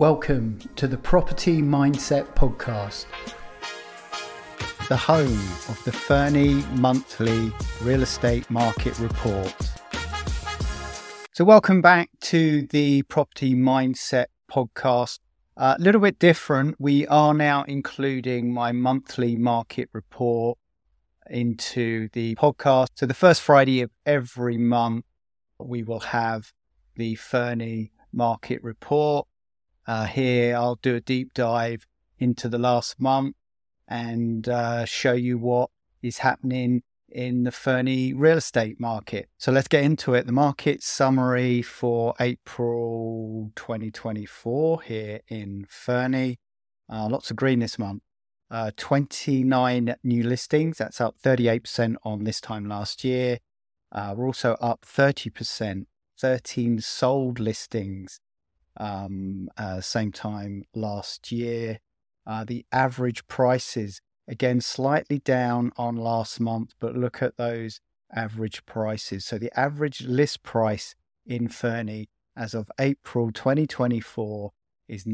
Welcome to the Property Mindset Podcast, the home of the Fernie Monthly Real Estate Market Report. So welcome back to the Property Mindset Podcast. A little bit different. We are now including my monthly market report into the podcast. So the first Friday of every month, we will have the Fernie Market Report. Here I'll do a deep dive into the last month and show you what is happening in the Fernie real estate market. So let's get into it. The market summary for April 2024 here in Fernie. Lots of green this month. 29 new listings. That's up 38% on this time last year. We're also up 30%. 13 sold listings. Same time last year. The average prices, again, slightly down on last month, but look at those average prices. So the average list price in Fernie as of April 2024 is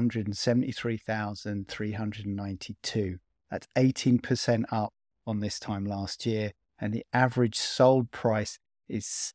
$973,392. That's 18% up on this time last year. And the average sold price is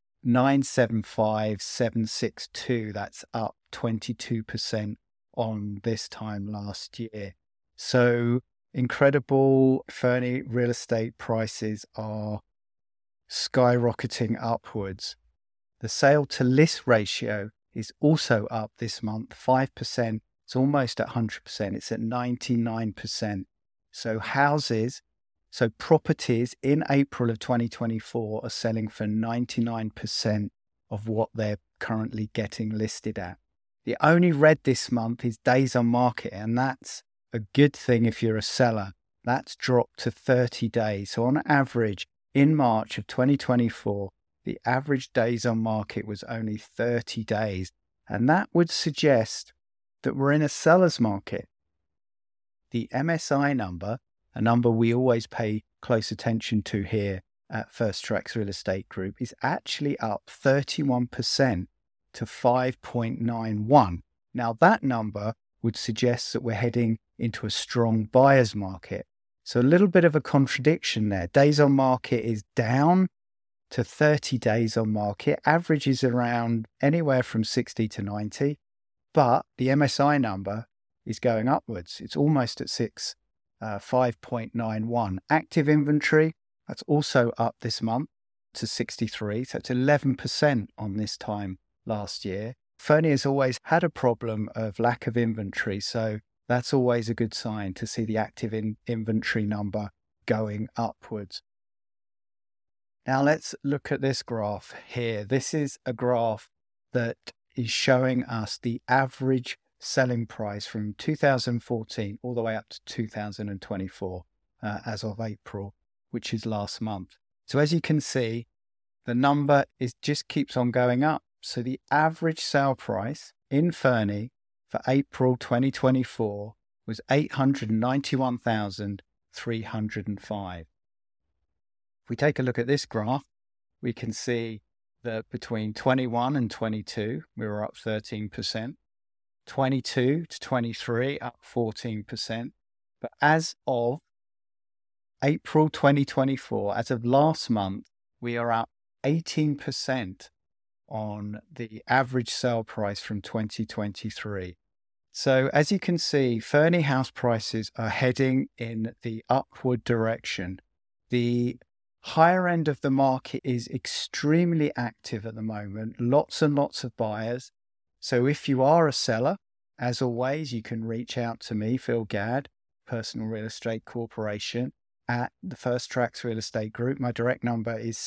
$975,762. That's up 22% on this time last year. So incredible. Fernie real estate prices are skyrocketing upwards. The sale to list ratio is also up this month, 5%. It's almost at 100%. It's at 99%. So properties in April of 2024 are selling for 99% of what they're currently getting listed at. The only red this month is days on market, and that's a good thing if you're a seller. That's dropped to 30 days. So on average, in March of 2024, the average days on market was only 30 days. And that would suggest that we're in a seller's market. The MSI number, a number we always pay close attention to here at First Tracks Real Estate Group, is actually up 31% to 5.91. Now that number would suggest that we're heading into a strong buyer's market. So a little bit of a contradiction there. Days on market is down to 30 days on market. Average is around anywhere from 60 to 90, but the MSI number is going upwards. It's almost at 5.91. Active inventory, that's also up this month to 63. So it's 11% on this time last year. Fernie has always had a problem of lack of inventory. So that's always a good sign to see the active inventory number going upwards. Now let's look at this graph here. This is a graph that is showing us the average selling price from 2014 all the way up to 2024 as of April, which is last month. So as you can see, the number just keeps on going up. So the average sale price in Fernie for April 2024 was $891,305. If we take a look at this graph, we can see that between 21 and 22, we were up 13%. 22 to 23, up 14%. But as of April 2024, as of last month, we are up 18% on the average sale price from 2023. So as you can see, Fernie house prices are heading in the upward direction. The higher end of the market is extremely active at the moment, lots and lots of buyers. So if you are a seller, as always, you can reach out to me, Phil Gadd, Personal Real Estate Corporation, at the First Tracks Real Estate Group. My direct number is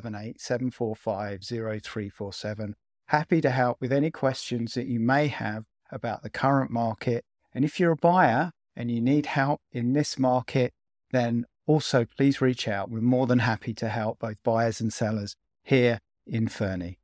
778-745-0347. Happy to help with any questions that you may have about the current market. And if you're a buyer and you need help in this market, then also please reach out. We're more than happy to help both buyers and sellers here in Fernie.